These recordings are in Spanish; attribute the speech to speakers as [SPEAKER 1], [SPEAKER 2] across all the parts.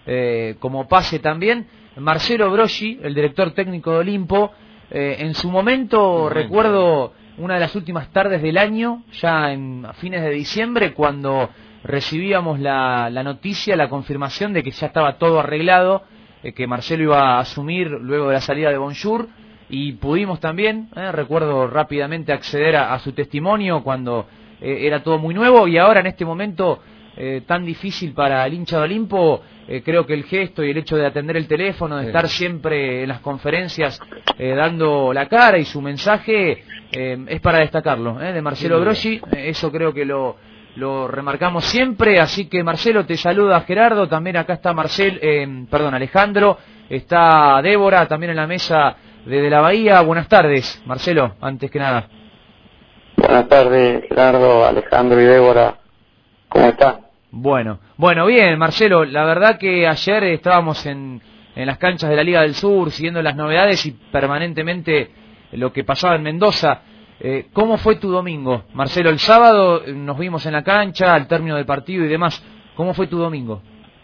[SPEAKER 1] como pase también. Marcelo Broggi, el director técnico de Olimpo, en su momento, recuerdo una de las últimas tardes del año, ya a fines de diciembre, cuando recibíamos la noticia, la confirmación de que ya estaba todo arreglado, que Marcelo iba a asumir luego de la salida de Bonjour, y pudimos también, recuerdo rápidamente acceder a su testimonio cuando era todo muy nuevo, y ahora en este momento tan difícil para el hincha de Olimpo, creo que el gesto y el hecho de atender el teléfono, de estar siempre en las conferencias dando la cara y su mensaje, es para destacarlo, de Marcelo Broggi. Eso creo que lo remarcamos siempre. Así que Marcelo, te saluda Gerardo, también acá está Alejandro, está Débora también en la mesa desde la Bahía. Buenas tardes, Marcelo, antes que nada.
[SPEAKER 2] Buenas tardes, Gerardo, Alejandro y Débora, ¿cómo están?
[SPEAKER 1] Bueno, bien, Marcelo, la verdad que ayer estábamos en las canchas de la Liga del Sur, siguiendo las novedades y permanentemente lo que pasaba en Mendoza. ¿Cómo fue tu domingo, Marcelo? El sábado nos vimos en la cancha, al término del partido y demás. ¿Cómo fue tu domingo?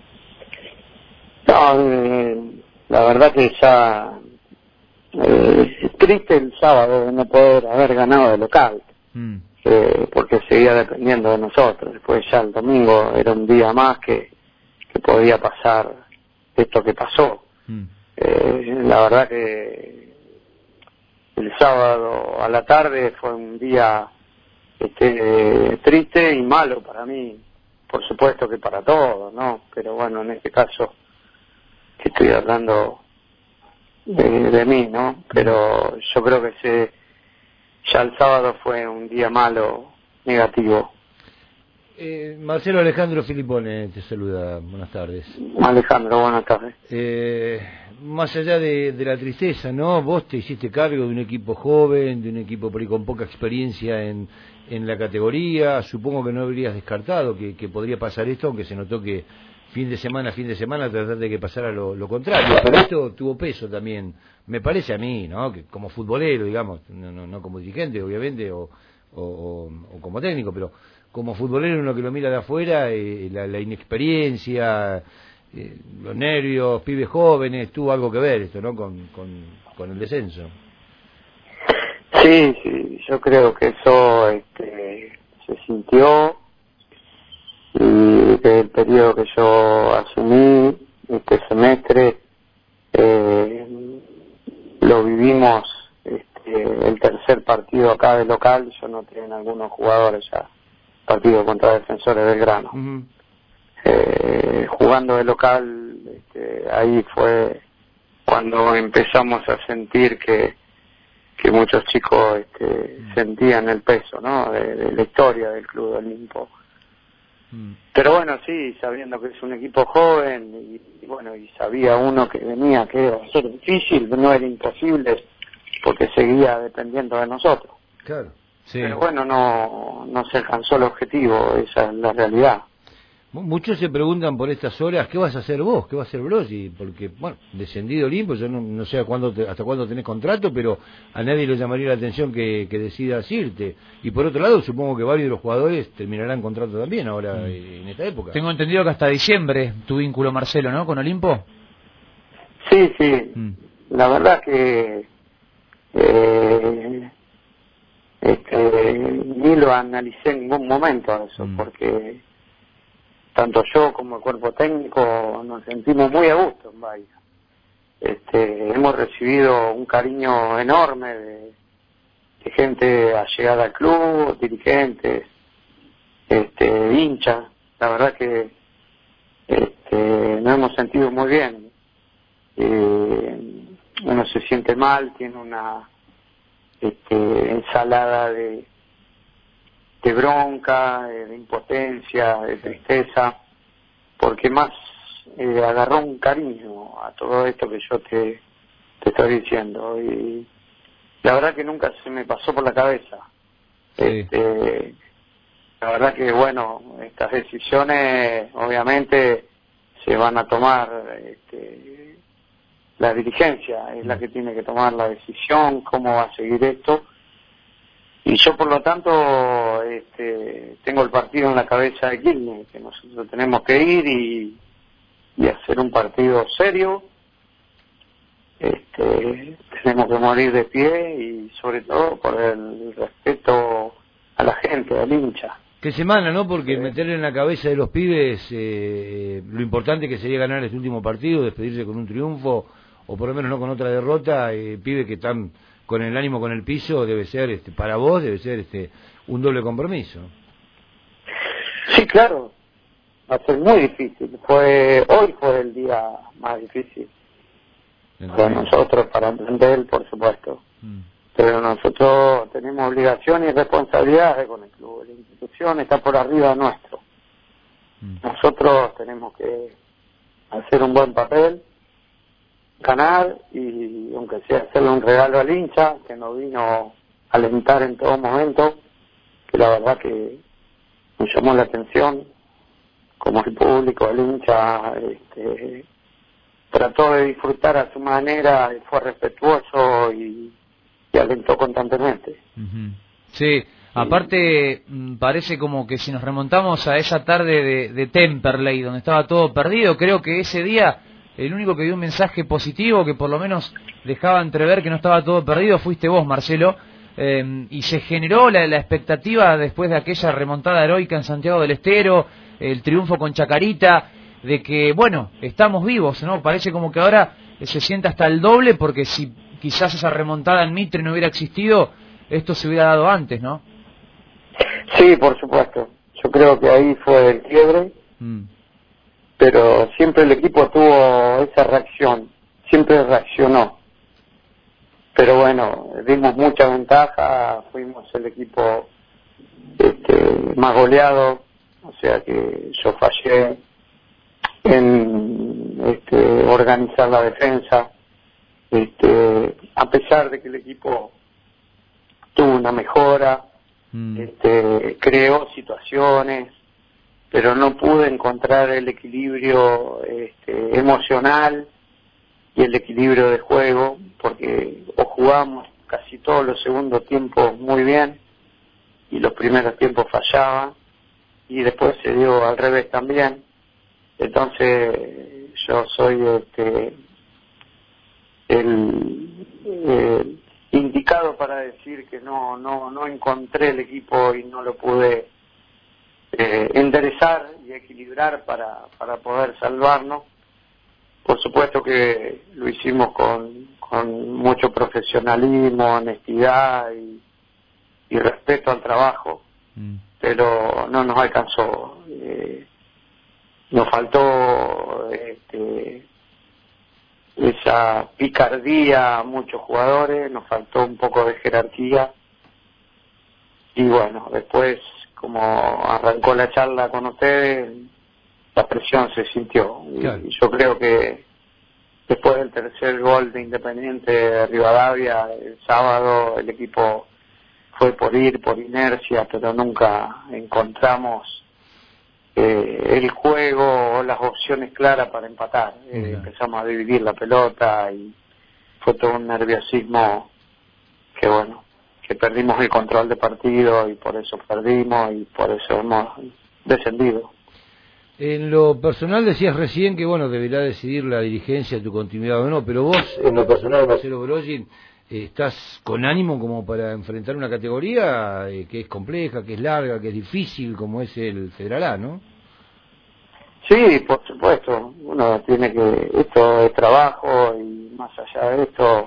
[SPEAKER 2] No, la verdad que ya triste el sábado de no poder haber ganado de local. Porque seguía dependiendo de nosotros. Después ya el domingo era un día más que podía pasar esto que pasó. La verdad que el sábado a la tarde fue un día triste y malo para mí, por supuesto que para todos, ¿no? Pero bueno, en este caso que estoy hablando de mí, ¿no? Pero yo creo que ya el sábado fue un día malo, negativo.
[SPEAKER 3] Marcelo, Alejandro Filipone te saluda, buenas tardes.
[SPEAKER 2] Alejandro, buenas tardes.
[SPEAKER 3] Más allá de la tristeza, ¿no? Vos te hiciste cargo de un equipo joven, de un equipo por ahí con poca experiencia en la categoría. Supongo que no habrías descartado que podría pasar esto, aunque se notó que fin de semana tratar de que pasara lo contrario. Pero esto tuvo peso también, me parece a mí, ¿no? Que como futbolero, digamos, no como dirigente, obviamente, o como técnico, pero como futbolero, uno que lo mira de afuera, la inexperiencia, los nervios, pibes jóvenes, tuvo algo que ver esto, ¿no? Con el descenso.
[SPEAKER 2] Sí, yo creo que eso se sintió, y que el periodo que yo asumí, este semestre, lo vivimos, el tercer partido acá de local. Yo noté en algunos jugadores ya partido contra Defensores Belgrano. Jugando de local, ahí fue cuando empezamos a sentir que muchos chicos sentían el peso, ¿no? de la historia del Club de Olimpo. Pero bueno, sí, sabiendo que es un equipo joven y bueno, y sabía uno que venía, que iba a ser difícil, no era imposible, porque seguía dependiendo de nosotros.
[SPEAKER 3] Claro. Sí.
[SPEAKER 2] Pero bueno, no se alcanzó el objetivo, esa es la realidad.
[SPEAKER 3] Muchos se preguntan por estas horas, ¿qué vas a hacer vos? ¿Qué va a hacer Broggi? Porque, bueno, descendido Olimpo, yo no sé hasta cuándo tenés contrato, pero a nadie le llamaría la atención que decidas irte. Y por otro lado, supongo que varios de los jugadores terminarán contrato también ahora, en esta época.
[SPEAKER 1] Tengo entendido que hasta diciembre tu vínculo, Marcelo, ¿no? ¿Con Olimpo?
[SPEAKER 2] Sí. La verdad que ni lo analicé en ningún momento eso, porque tanto yo como el cuerpo técnico nos sentimos muy a gusto en Bahía. Hemos recibido un cariño enorme de gente allegada al club, dirigentes, hinchas. La verdad que nos hemos sentido muy bien. Uno se siente mal, tiene una ensalada de bronca, de impotencia, de tristeza, porque más agarró un cariño a todo esto que yo te estoy diciendo, y la verdad que nunca se me pasó por la cabeza.
[SPEAKER 1] Sí.
[SPEAKER 2] La verdad que bueno, estas decisiones obviamente se van a tomar, la dirigencia es la que tiene que tomar la decisión, cómo va a seguir esto. Y yo, por lo tanto, tengo el partido en la cabeza de Quilmes, que nosotros tenemos que ir y hacer ser un partido serio. Tenemos que morir de pie y sobre todo por el respeto a la gente, al hincha.
[SPEAKER 3] Qué semana, ¿no? Porque meterle en la cabeza de los pibes lo importante que sería ganar este último partido, despedirse con un triunfo, o por lo menos no con otra derrota, pibes que están con el ánimo con el piso, debe ser, para vos, debe ser un doble compromiso.
[SPEAKER 2] Sí, claro, va a ser muy difícil. Hoy fue el día más difícil para nosotros, para entender, por supuesto. Pero nosotros tenemos obligaciones y responsabilidades con el club. La institución está por arriba nuestro. Nosotros tenemos que hacer un buen papel, ganar, y aunque sea hacerle un regalo al hincha, que nos vino a alentar en todo momento, que la verdad que nos llamó la atención, como el público, el hincha, trató de disfrutar a su manera, fue respetuoso y alentó constantemente.
[SPEAKER 1] Sí, aparte parece como que si nos remontamos a esa tarde de Temperley, donde estaba todo perdido, creo que ese día el único que dio un mensaje positivo, que por lo menos dejaba entrever que no estaba todo perdido, fuiste vos, Marcelo, y se generó la expectativa después de aquella remontada heroica en Santiago del Estero, el triunfo con Chacarita, de que, bueno, estamos vivos, ¿no? Parece como que ahora se siente hasta el doble, porque si quizás esa remontada en Mitre no hubiera existido, esto se hubiera dado antes, ¿no?
[SPEAKER 2] Sí, por supuesto. Yo creo que ahí fue el quiebre, pero siempre el equipo tuvo esa reacción, siempre reaccionó. Pero bueno, dimos mucha ventaja, fuimos el equipo más goleado, o sea que yo fallé en organizar la defensa. A pesar de que el equipo tuvo una mejora, creó situaciones, pero no pude encontrar el equilibrio emocional y el equilibrio de juego, porque jugamos casi todos los segundos tiempos muy bien y los primeros tiempos fallaban, y después se dio al revés también. Entonces yo soy el indicado para decir que no encontré el equipo y no lo pude enderezar y equilibrar para poder salvarnos. Por supuesto que lo hicimos con mucho profesionalismo, honestidad y respeto al trabajo, pero no nos alcanzó. Nos faltó esa picardía a muchos jugadores, nos faltó un poco de jerarquía, y bueno, después, como arrancó la charla con ustedes, la presión se sintió. Claro. Y yo creo que después del tercer gol de Independiente de Rivadavia el sábado, el equipo fue por inercia, pero nunca encontramos el juego o las opciones claras para empatar. Empezamos a dividir la pelota y fue todo un nerviosismo que, bueno, que perdimos el control de partido y por eso perdimos y por eso hemos descendido.
[SPEAKER 3] En lo personal decías recién que, bueno, deberá decidir la dirigencia tu continuidad o no, pero vos, en lo personal, Marcelo Broggi, ¿estás con ánimo como para enfrentar una categoría que es compleja, que es larga, que es difícil, como es el Federal A, no?
[SPEAKER 2] Sí, por supuesto. Uno tiene que... Esto es trabajo y más allá de esto,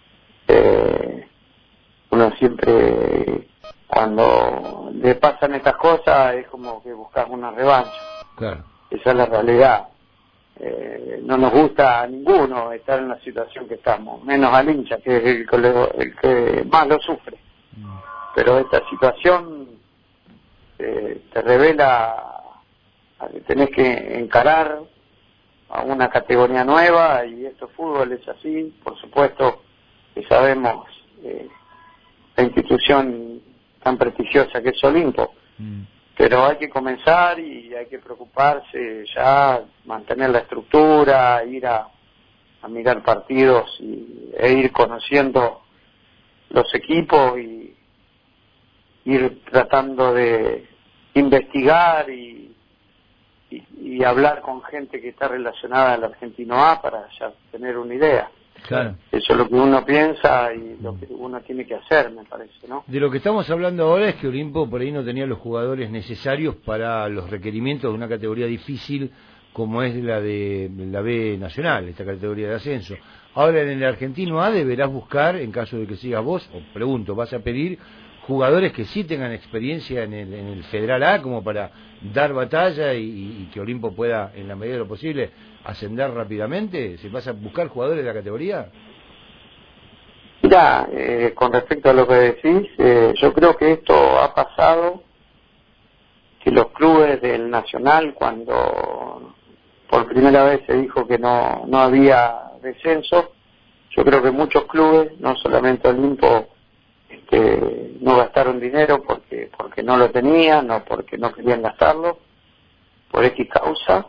[SPEAKER 2] uno siempre, cuando le pasan estas cosas, es como que buscas una revancha.
[SPEAKER 3] Claro.
[SPEAKER 2] Esa es la realidad. No nos gusta a ninguno estar en la situación que estamos, menos al hincha, que es el que más lo sufre. Pero esta situación te revela que tenés que encarar a una categoría nueva, y esto fútbol es así. Por supuesto que sabemos la institución tan prestigiosa que es Olimpo, pero hay que comenzar y hay que preocuparse ya, mantener la estructura, ir a mirar partidos e ir conociendo los equipos y ir tratando de investigar y y hablar con gente que está relacionada al Argentino A para ya tener una idea.
[SPEAKER 1] Claro.
[SPEAKER 2] Eso es lo que uno piensa y lo que uno tiene que hacer, me parece, ¿no?
[SPEAKER 3] De lo que estamos hablando ahora es que Olimpo por ahí no tenía los jugadores necesarios para los requerimientos de una categoría difícil como es la de la B Nacional, esta categoría de ascenso. Ahora en el Argentino A deberás buscar, en caso de que sigas vos, o pregunto, vas a pedir jugadores que sí tengan experiencia en el Federal A como para dar batalla y que Olimpo pueda, en la medida de lo posible, ascender rápidamente. ¿Se vas a buscar jugadores de la categoría?
[SPEAKER 2] Mira, con respecto a lo que decís, yo creo que esto ha pasado, que los clubes del Nacional, cuando por primera vez se dijo que no había descenso, yo creo que muchos clubes, no solamente Olimpo, no gastaron dinero porque no lo tenían o porque no querían gastarlo, por X causa,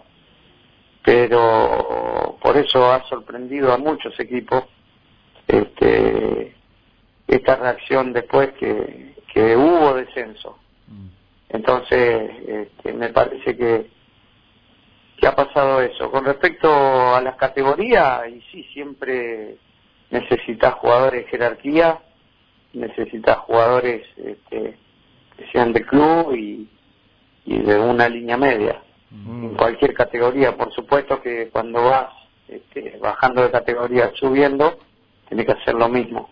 [SPEAKER 2] pero por eso ha sorprendido a muchos equipos esta reacción después que hubo descenso. Entonces me parece que ha pasado eso. Con respecto a las categorías, y sí, siempre necesitas jugadores de jerarquía, necesitas jugadores que sean de club y de una línea media. En cualquier categoría, por supuesto que cuando vas bajando de categoría, subiendo, tienes que hacer lo mismo.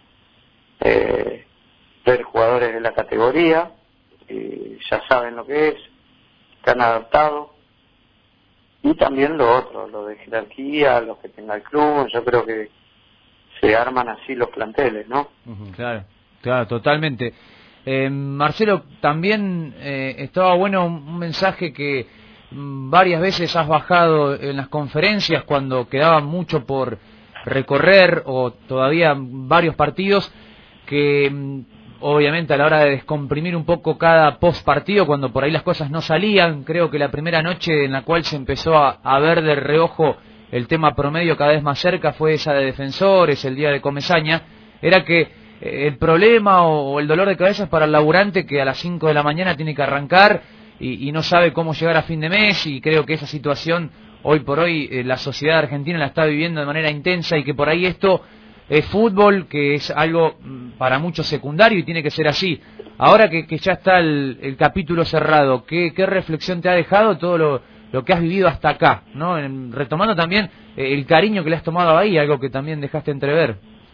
[SPEAKER 2] Ver jugadores de la categoría, ya saben lo que es, están adaptados, y también lo otro, lo de jerarquía, los que tenga el club. Yo creo que se arman así los planteles, ¿no?
[SPEAKER 1] Claro, totalmente. Marcelo, también estaba bueno un mensaje que varias veces has bajado en las conferencias cuando quedaba mucho por recorrer o todavía varios partidos, que obviamente a la hora de descomprimir un poco cada post partido, cuando por ahí las cosas no salían, creo que la primera noche en la cual se empezó a ver de reojo el tema promedio cada vez más cerca fue esa de Defensores, el día de Comesaña, era que el problema o el dolor de cabeza es para el laburante que a las 5 de la mañana tiene que arrancar y no sabe cómo llegar a fin de mes, y creo que esa situación hoy por hoy la sociedad argentina la está viviendo de manera intensa, y que por ahí esto es fútbol, que es algo para muchos secundario y tiene que ser así. Ahora que ya está el capítulo cerrado, ¿qué reflexión te ha dejado todo lo que has vivido hasta acá, ¿no? Retomando también el cariño que le has tomado ahí, algo que también dejaste entrever.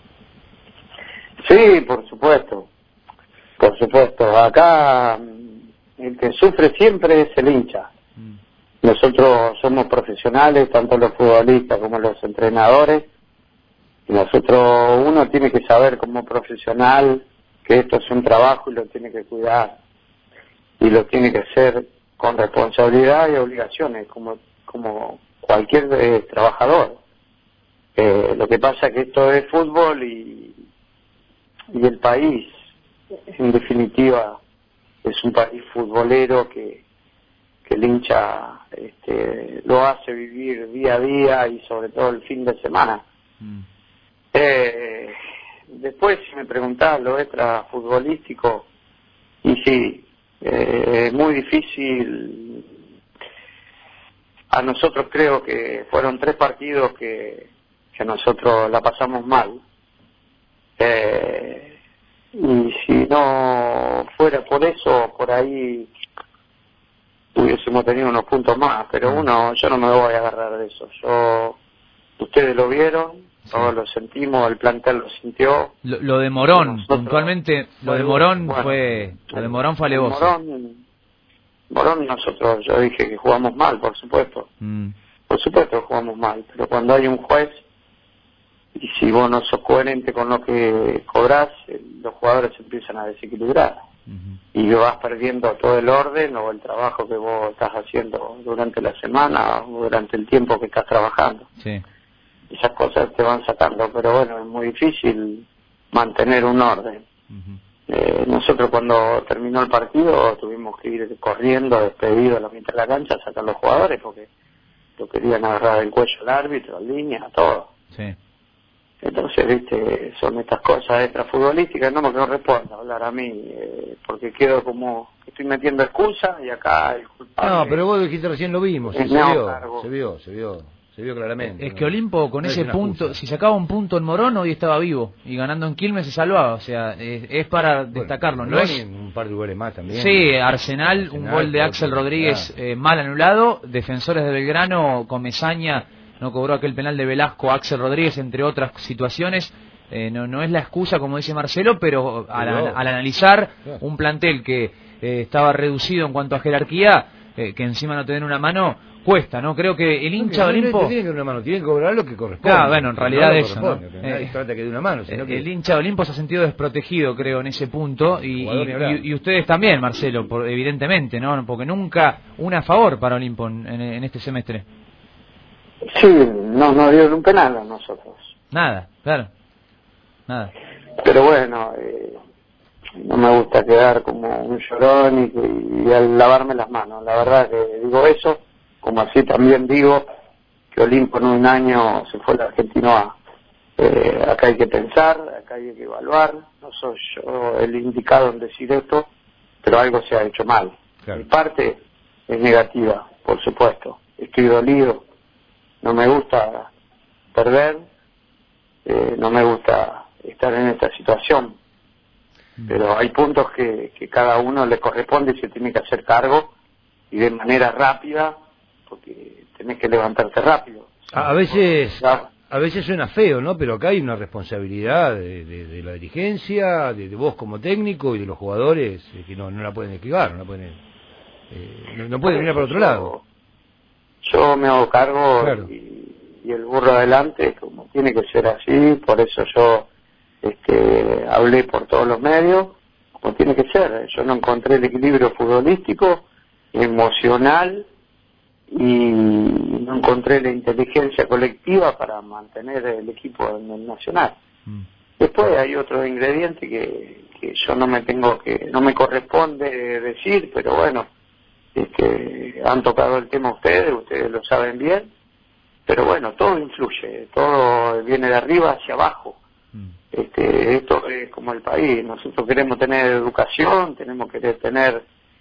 [SPEAKER 2] Sí, por supuesto. Acá el que sufre siempre es el hincha. Nosotros somos profesionales, tanto los futbolistas como los entrenadores, y uno tiene que saber como profesional que esto es un trabajo y lo tiene que cuidar, y lo tiene que hacer con responsabilidad y obligaciones, como cualquier trabajador. Lo que pasa es que esto es fútbol y el país, en definitiva, es un país futbolero que el hincha lo hace vivir día a día y sobre todo el fin de semana. Después, si me preguntás lo extra futbolístico, y sí, es muy difícil. A nosotros creo que fueron 3 partidos que nosotros la pasamos mal. Y si no fuera por eso, por ahí hubiésemos tenido unos puntos más, pero yo no me voy a agarrar de eso. Ustedes lo vieron, todos lo sentimos, el plantel lo sintió.
[SPEAKER 1] Lo de Morón, puntualmente, lo de Morón fue alevoso.
[SPEAKER 2] Morón yo dije que jugamos mal, por supuesto. Por supuesto que jugamos mal, pero cuando hay un juez, y si vos no sos coherente con lo que cobrás, los jugadores se empiezan a desequilibrar. Y vas perdiendo todo el orden o el trabajo que vos estás haciendo durante la semana o durante el tiempo que estás trabajando.
[SPEAKER 1] Sí.
[SPEAKER 2] Esas cosas te van sacando, pero bueno, es muy difícil mantener un orden. Nosotros cuando terminó el partido tuvimos que ir corriendo, despedidos a la mitad de la cancha, a sacar los jugadores porque lo querían agarrar el cuello al árbitro, en línea, todo.
[SPEAKER 1] Sí.
[SPEAKER 2] Entonces, viste, son estas cosas extrafutbolísticas, no me corresponde hablar a mí, porque quedo como que estoy metiendo excusas y acá el culpable...
[SPEAKER 3] No, pero vos dijiste recién lo vimos, se vio claramente.
[SPEAKER 1] Es que Olimpo con ese punto, si sacaba un punto en Morón, hoy estaba vivo, y ganando en Quilmes se salvaba, o sea, es para destacarlo, ¿no es?
[SPEAKER 3] Un par de lugares más también.
[SPEAKER 1] Sí, Arsenal, un gol de Axel Rodríguez mal anulado, Defensores de Belgrano, Comesaña no cobró aquel penal de Velasco, Axel Rodríguez, entre otras situaciones. No es la excusa, como dice Marcelo, pero al analizar un plantel que estaba reducido en cuanto a jerarquía, que encima no te den una mano, cuesta, ¿no? Creo que el hincha de Olimpo...
[SPEAKER 3] No tiene que dar una mano, tiene que cobrar lo que corresponde.
[SPEAKER 1] Claro, bueno, en realidad eso, ¿no?
[SPEAKER 3] Nadie trata que dé una mano, sino que...
[SPEAKER 1] El hincha de Olimpo se ha sentido desprotegido, creo, en ese punto, y ustedes también, Marcelo, evidentemente, ¿no? Porque nunca una a favor para Olimpo en este semestre.
[SPEAKER 2] Sí, no nos dieron un penal a nosotros.
[SPEAKER 1] Nada, claro, nada.
[SPEAKER 2] Pero bueno, no me gusta quedar como un llorón y al lavarme las manos. La verdad que digo eso, como así también digo que Olimpo en un año se fue el argentino A. Acá hay que pensar, acá hay que evaluar. No soy yo el indicado en decir esto, pero algo se ha hecho mal.
[SPEAKER 3] Claro.
[SPEAKER 2] Mi parte es negativa, por supuesto. Estoy dolido. No me gusta perder, no me gusta estar en esta situación, pero hay puntos que cada uno le corresponde y se tiene que hacer cargo, y de manera rápida, porque tenés que levantarte rápido.
[SPEAKER 3] A veces suena feo, ¿no? Pero acá hay una responsabilidad de la dirigencia, de vos como técnico y de los jugadores, que no la pueden esquivar, no pueden mirar por otro lado.
[SPEAKER 2] Yo me hago cargo,
[SPEAKER 3] claro.
[SPEAKER 2] y el burro adelante, como tiene que ser así, por eso yo hablé por todos los medios, como tiene que ser. Yo no encontré el equilibrio futbolístico, emocional, y no encontré la inteligencia colectiva para mantener el equipo en el Nacional. Después hay otros ingredientes que yo no me corresponde decir, pero bueno, han tocado el tema ustedes lo saben bien, pero bueno, todo influye, todo viene de arriba hacia abajo. Esto es como el país, nosotros queremos tener educación, tenemos que tener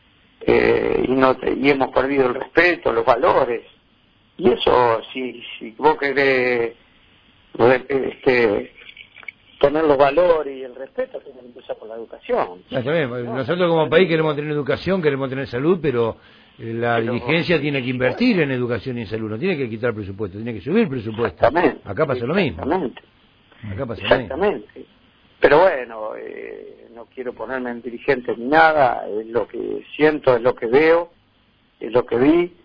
[SPEAKER 2] y hemos perdido el respeto, los valores, y eso si vos querés tener los valores y el respeto, tiene que empezar por la educación.
[SPEAKER 3] Nosotros como país queremos tener educación, queremos tener salud, pero la dirigencia tiene que invertir en educación y en salud, no tiene que quitar presupuesto, tiene que subir presupuesto. Acá pasa lo mismo.
[SPEAKER 2] Exactamente. Pero bueno, no quiero ponerme en dirigente ni nada, es lo que siento, es lo que veo, es lo que vi,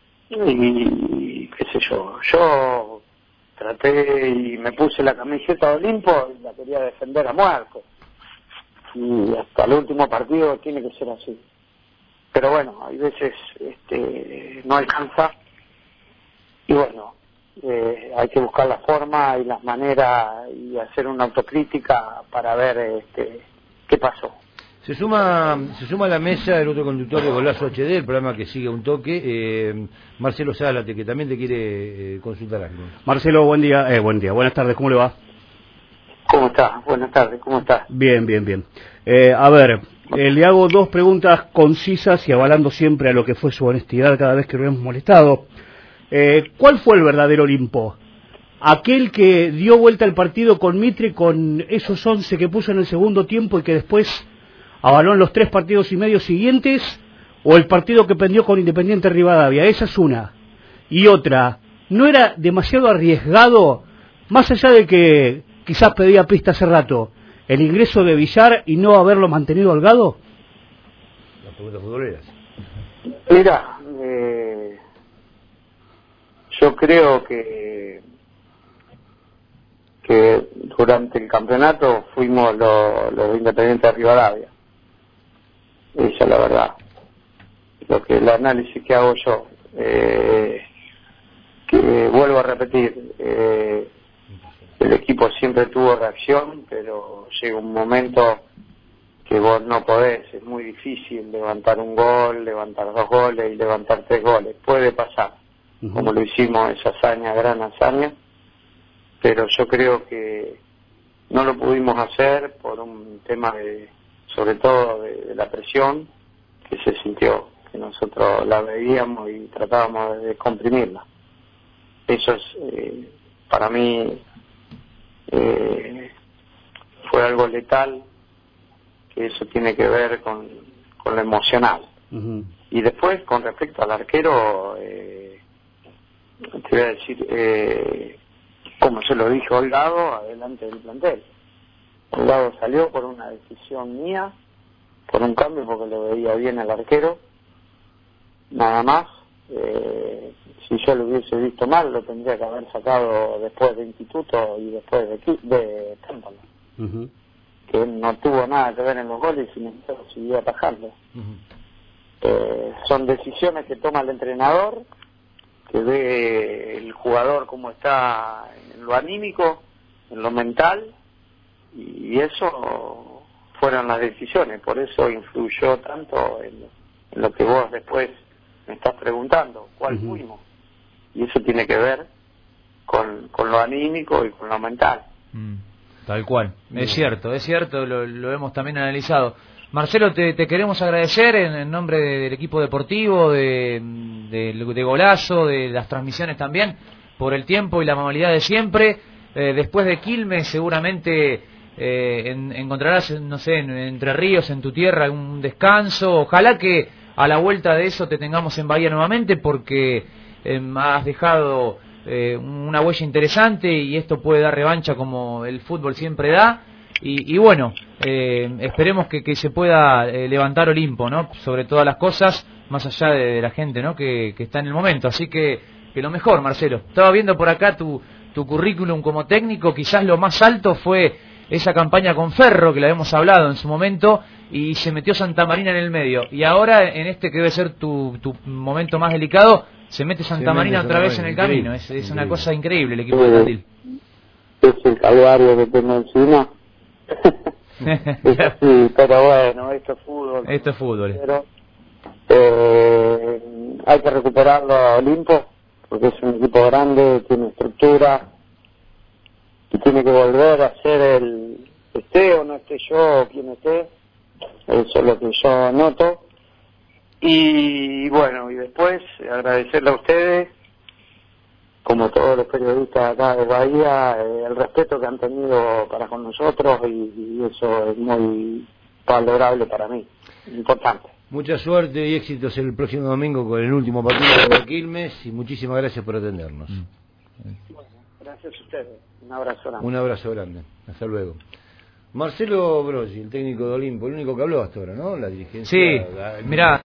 [SPEAKER 2] y qué sé yo traté y me puse la camiseta de Olimpo y la quería defender a muerte, y hasta el último partido tiene que ser así. Pero bueno, hay veces no alcanza, y bueno, hay que buscar la forma y las maneras y hacer una autocrítica para ver qué pasó.
[SPEAKER 3] Se suma a la mesa el otro conductor de Golazo HD, el programa que sigue un toque, Marcelo Zárate, que también te quiere consultar algo.
[SPEAKER 4] Marcelo, buenas tardes, ¿cómo le va?
[SPEAKER 2] ¿Cómo estás? Buenas tardes, ¿cómo estás?
[SPEAKER 4] Bien. A ver, le hago dos preguntas concisas y avalando siempre a lo que fue su honestidad cada vez que lo hemos molestado. ¿Cuál fue el verdadero Olimpo? ¿Aquel que dio vuelta al partido con Mitre, con esos 11 que puso en el segundo tiempo y que después avaló en los 3 partidos y medio siguientes? ¿O el partido que pendió con Independiente Rivadavia? Esa es una. Y otra, ¿no era demasiado arriesgado, más allá de que quizás pedía pista hace rato, el ingreso de Villar y no haberlo mantenido Holgado?
[SPEAKER 3] Las preguntas futboleras.
[SPEAKER 2] Mira, yo creo que durante el campeonato fuimos los Independientes de Rivadavia. Esa es la verdad. El análisis que hago yo, que vuelvo a repetir, el equipo siempre tuvo reacción, pero llega un momento que vos no podés, es muy difícil levantar un gol, levantar 2 goles y levantar 3 goles. Puede pasar, como lo hicimos, esa hazaña, gran hazaña, pero yo creo que no lo pudimos hacer por un tema sobre todo de la presión que se sintió, que nosotros la veíamos y tratábamos de comprimirla. Eso es, para mí, fue algo letal, que eso tiene que ver con lo emocional. Y después, con respecto al arquero, te voy a decir, como se lo dije Holgado, adelante del plantel. Holgado salió por una decisión mía, por un cambio, porque lo veía bien al arquero, nada más. Si yo lo hubiese visto mal, lo tendría que haber sacado después de Instituto y después de Temple, que no tuvo nada que ver en los goles y sin embargo siguió atajando. Son decisiones que toma el entrenador, que ve el jugador cómo está en lo anímico, en lo mental, y eso fueron las decisiones. Por eso influyó tanto en lo que vos después me estás preguntando, ¿cuál fuimos? Y eso tiene que ver con lo anímico y con lo mental.
[SPEAKER 1] Tal cual, es cierto, lo hemos también analizado. Marcelo, te queremos agradecer en nombre del equipo deportivo, de Golazo, de las transmisiones también, por el tiempo y la amabilidad de siempre. Después de Quilmes seguramente encontrarás, no sé, en Entre Ríos, en tu tierra, un descanso. Ojalá que a la vuelta de eso te tengamos en Bahía nuevamente, porque has dejado una huella interesante y esto puede dar revancha como el fútbol siempre da. Y bueno, esperemos que se pueda levantar Olimpo, ¿no? Sobre todas las cosas, más allá de la gente, ¿no? Que está en el momento. Así que lo mejor, Marcelo. Estaba viendo por acá tu currículum como técnico. Quizás lo más alto fue esa campaña con Ferro, que la hemos hablado en su momento, y se metió Santa Marina en el medio. Y ahora, en este que debe ser tu momento más delicado, se mete Santa Marina otra vez en el camino. Es una cosa increíble el equipo de Tandil.
[SPEAKER 2] Es el calvario que tengo encima. Sí, pero bueno, esto es fútbol.
[SPEAKER 1] Esto es fútbol.
[SPEAKER 2] Pero hay que recuperarlo a Olimpo, porque es un equipo grande, tiene estructura, y tiene que volver a ser esté o no esté yo o quien esté. Eso es lo que yo noto. Y bueno, y después agradecerle a ustedes, como todos los periodistas acá de Bahía, el respeto que han tenido para con nosotros, y eso es muy valorable para mí, importante.
[SPEAKER 3] Mucha suerte y éxitos el próximo domingo con el último partido de Quilmes, y muchísimas gracias por atendernos.
[SPEAKER 2] Bueno, gracias a ustedes. Un abrazo grande.
[SPEAKER 3] Un abrazo grande. Hasta luego. Marcelo Broggi, el técnico de Olimpo, el único que habló hasta ahora, ¿no? La dirigencia.
[SPEAKER 1] Sí, mirá.